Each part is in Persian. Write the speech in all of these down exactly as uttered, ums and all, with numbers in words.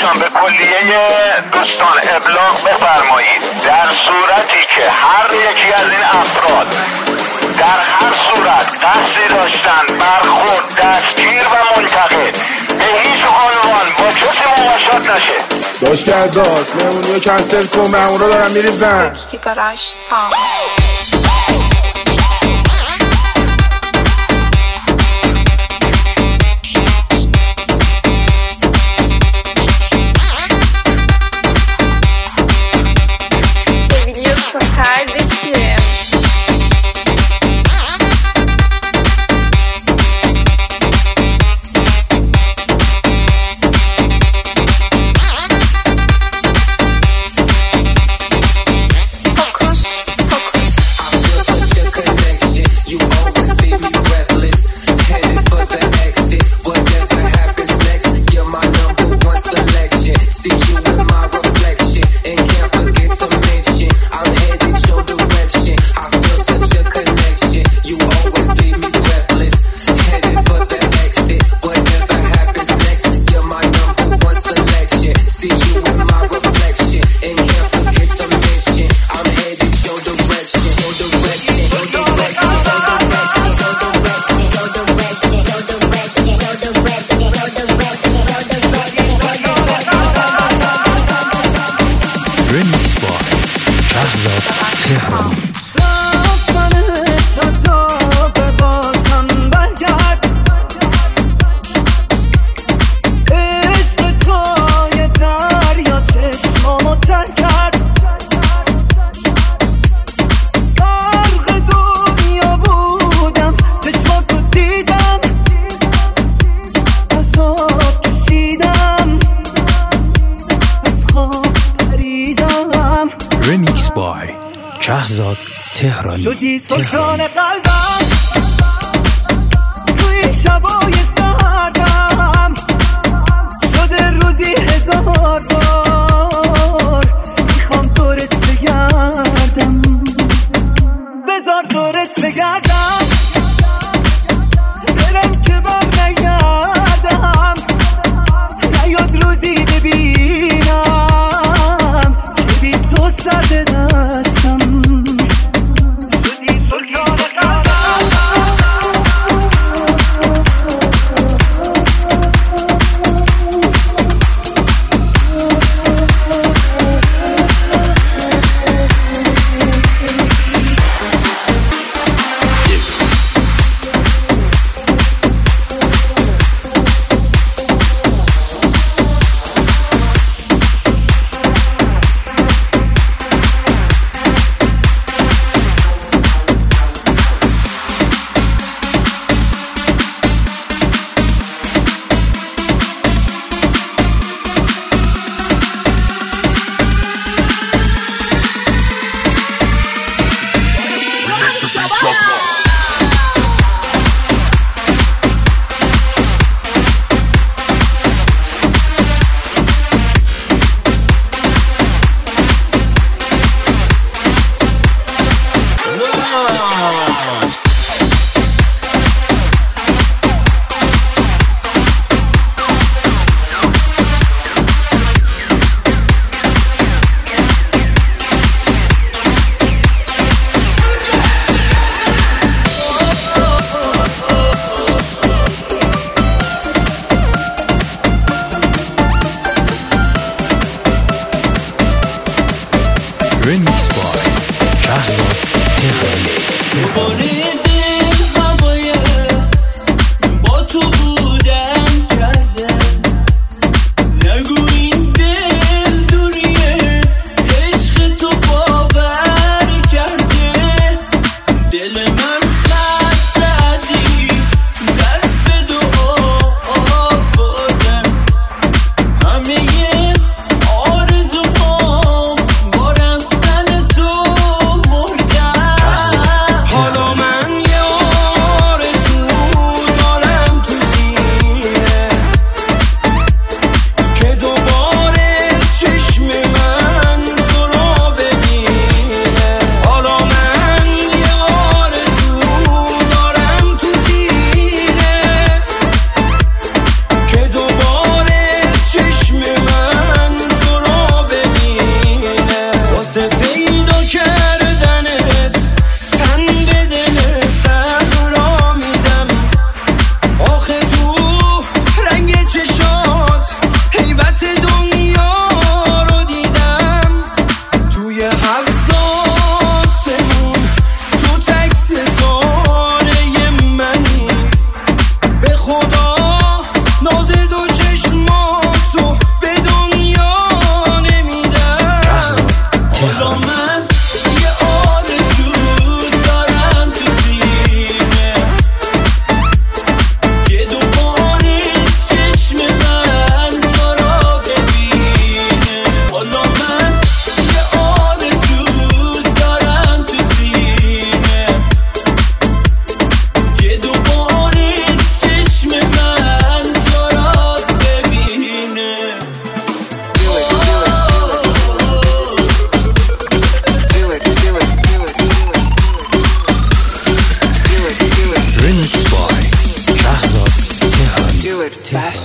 دوستان به کلیه دوستان ابلاغ بفرمایید در صورتی که هر یکی از این افراد در هر صورت قصدی داشتن برخورد دستگیر و منتقل به هیچ عنوان با کسی مماشات نشه. داشت کرداد مهمونی رو کنسل کن، مهمون رو دارم میریزن. رمیکس بای شهزاد تهرانی. شدی سلطان قلبم توی شبای سردم، شده روزی هزار بار میخوام دورت بگردم، بذار دورت بگردم برم که بر نگردم، نیاد روزی ببینم که بی تو سرد دستم. رمیکس بای شهزاد تهرانی.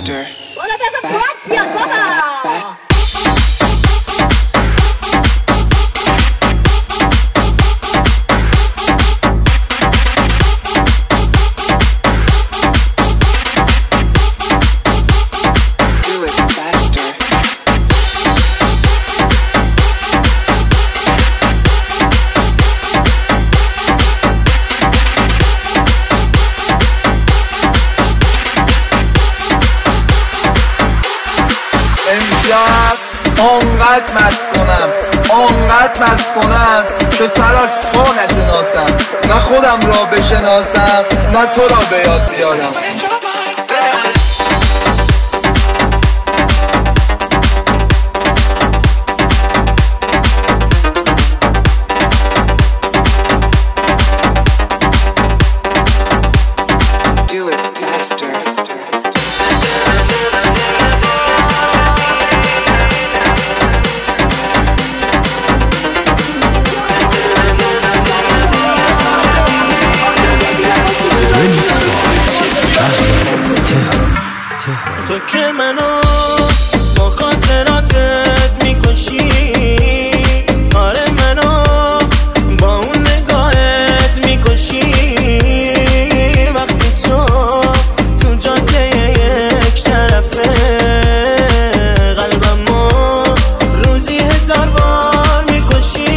faster. بالا دست پاک بیاد بابا. آنقدر مست کنم آنقدر مست کنم که سر از پا نشناسم، نه خودم را بشناسم نه تو را به یاد بیارم. تو که منو با خاطراتت میکشی، آره منو با اون نگاهت میکشی. وقتی تو تو جاده یک طرفه قلبمو روزی هزار بار میکشی.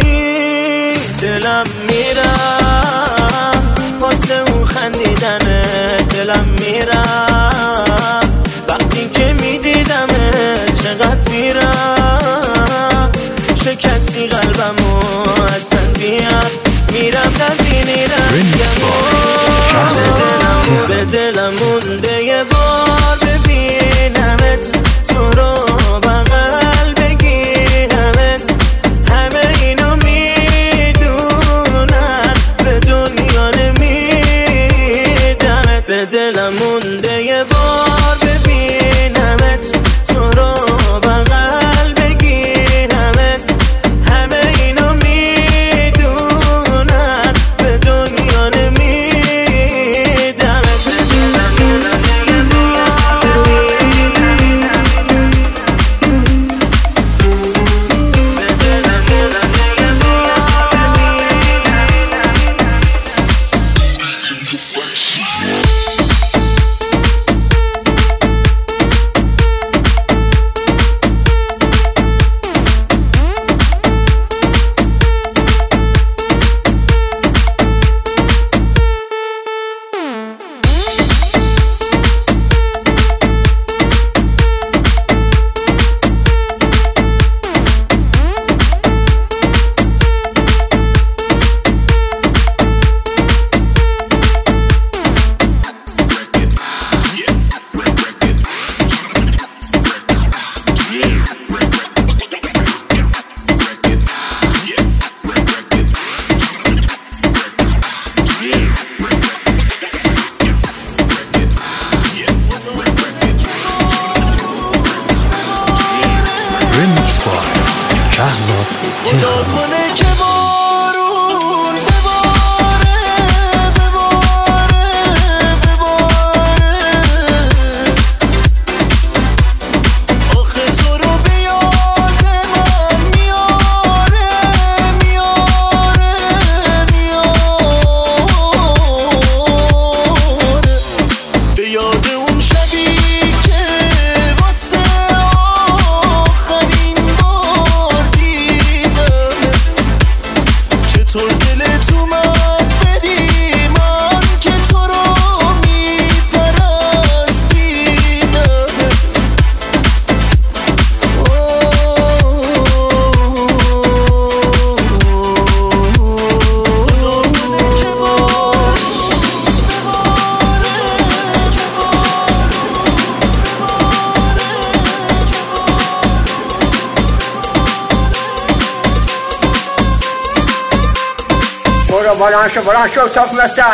دلم میرفت واسه اون خندیدنه، دلم میرفت چقدر میرم شکستی قلبمو اصلا بیاد میرم نبینی رنگمو. به دلم مونده یه بار ببینمت، تو رو بغل بگیرمت. همه اینو میدونن به دنیا نمیدمت. به دلم مونده یه بار ببینمت، تو رو بغل بگیرمت. همه اینو میدونن به دنیا نمیدمت. شهرزاد تهرانی. بلند شو بلند شو صاف مستد.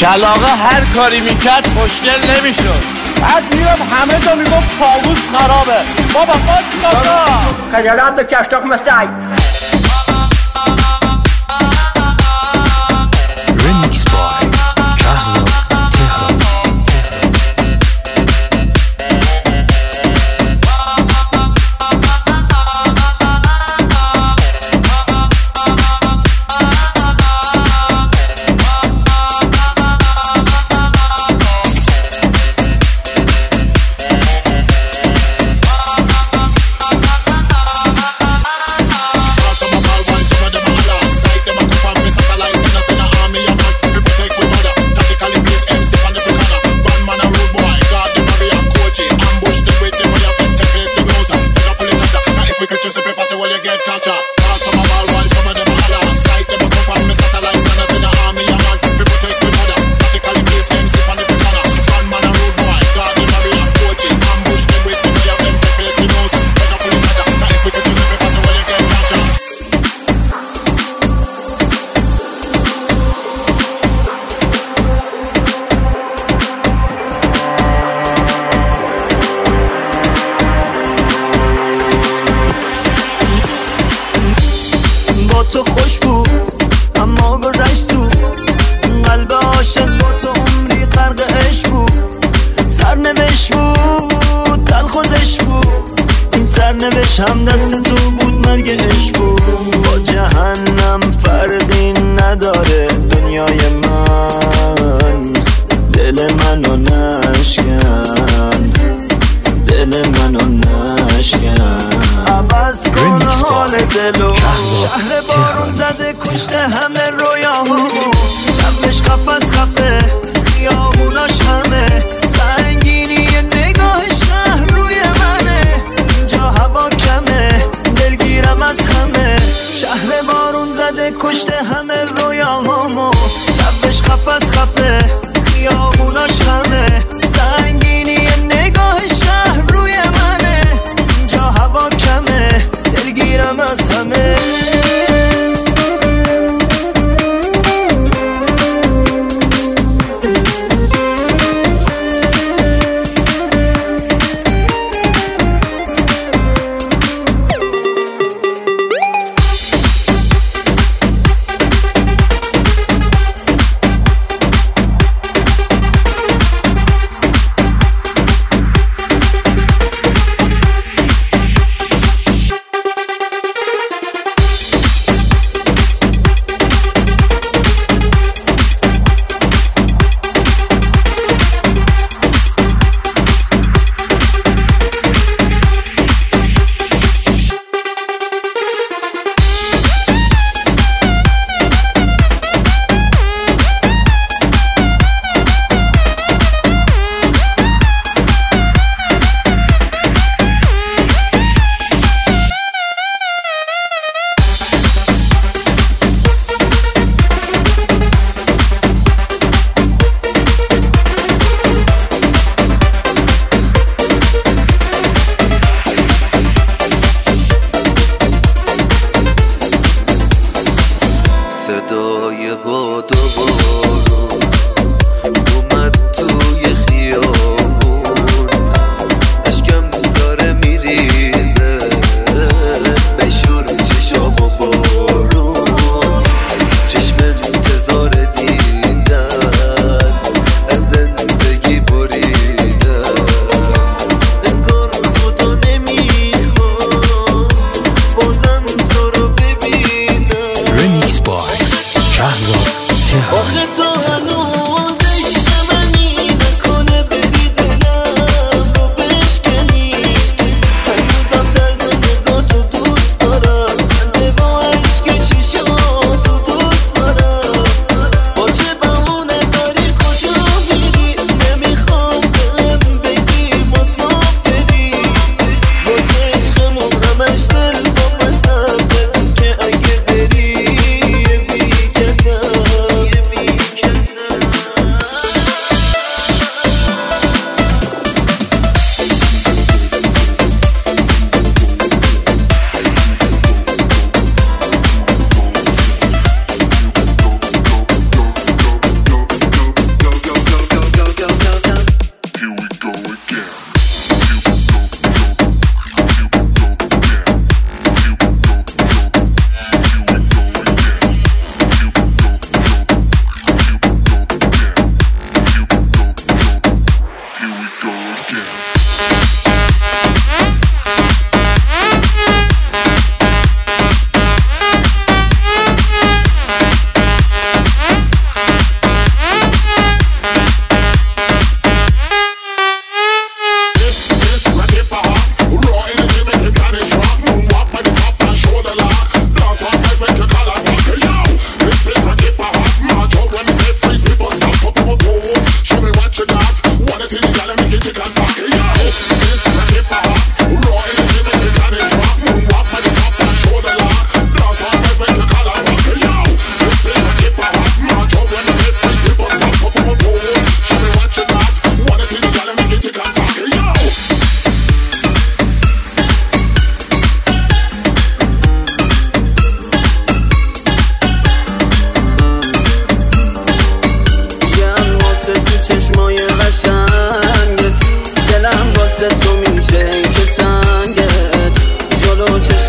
کلاغه هر کاری میکرد خوشگل نمیشد. بعد میرم همه جا میگفت طاووس خرابه. بابا خود بابا خجالت به چشتاق مستای Remix by Kahzat Tehran. تو خوش بود اما گذشت تو قلب عاشق با تو عمری غرق عشق بود. سرنوشت بود دلخوزش بود این سرنوشت هم دست تو بود مرگ عشق بود. با جهنم فرقی نداره دنیای من دل منو نشکن دل منو نشکن عوض کن حال دلو. شهر بارون زده کشته همه رویاهامو جمعش قفس خفه خیابوناش همه سنگینی نگاه شهر روی منه. اینجا هوا کمه دلگیرم از همه. شهر بارون زده کشته همه رویاهامو جمعش قفس خفه خیابوناش همه سنگینی نگاه شهر روی منه. اینجا هوا کمه دلگیرم از همه.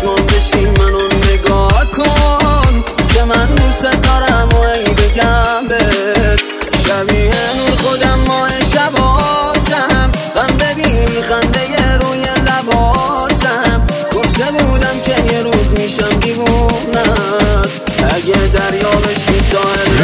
چشمان بشی منو نگاه کن که من دوست دارم و ای بگم بهت شبیه نور خودم ماه شباتم غم ببینی خنده روی لباتم گفته بودم که یه روز میشم دیوونت اگه دریا بشی ساحل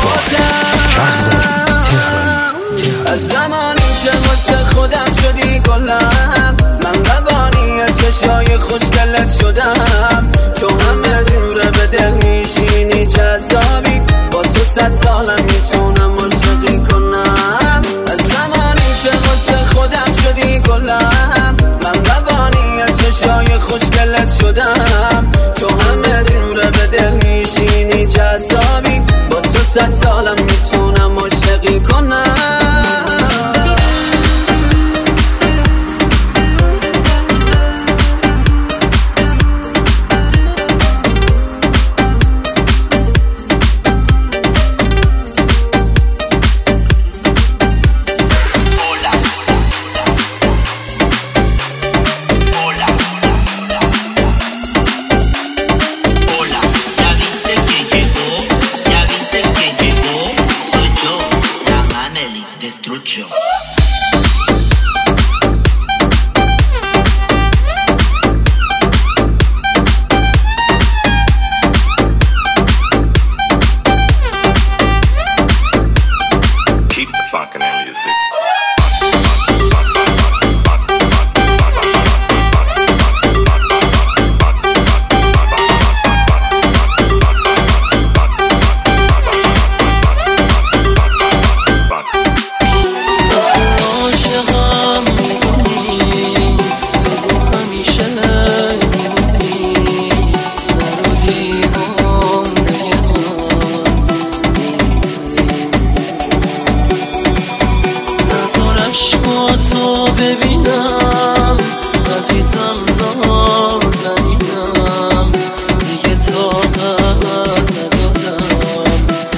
براتم از زمانی که واسه خودم شدی گلم من قوانی چشای خوشگلت شدم تو همه دوره به دل میشینی جذابی با تو صد سالم میتونم عاشقی کنم از زمانی که واسه خودم شدی گلم من قوانی چشای خوشگلت شدم تو همه دوره به دل میشینی جذابی با تو صد سالم میتونم عاشقی کنم ببینم عزیزم نازنینم دیگه طاقت ندارم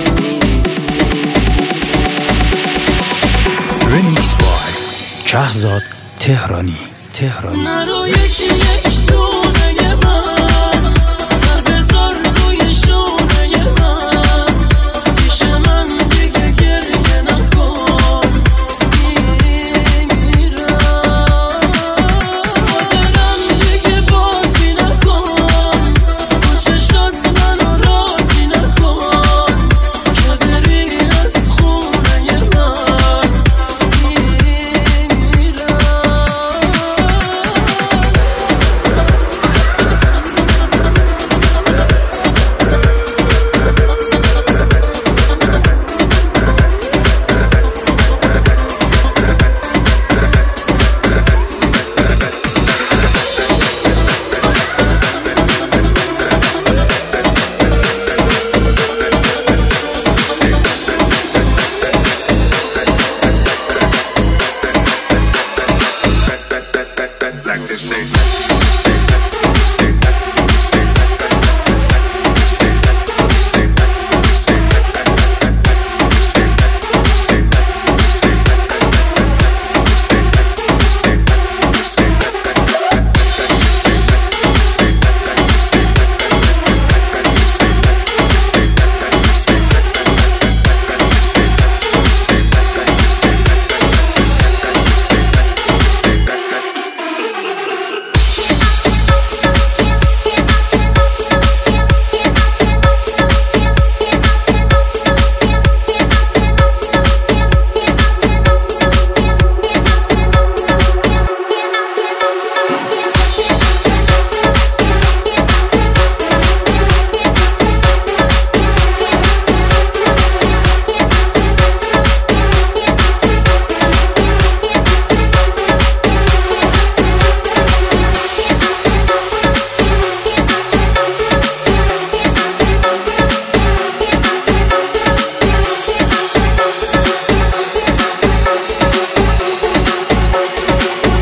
رمیکس بای کهزاد تهرانی تهرانی نرو یکی یک دونه من سر بذار روی شونه من پیش من دیگه گریه نکن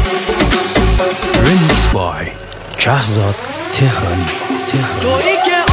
کهزاد تهرانی تهرانی تویی که